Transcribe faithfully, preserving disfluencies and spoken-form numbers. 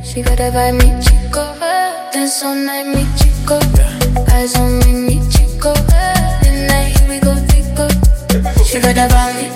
She got that vibe, me chico. Dance all night, me chico. Eyes on me, me chico. Midnight, here we go, tico. She got that vibe, me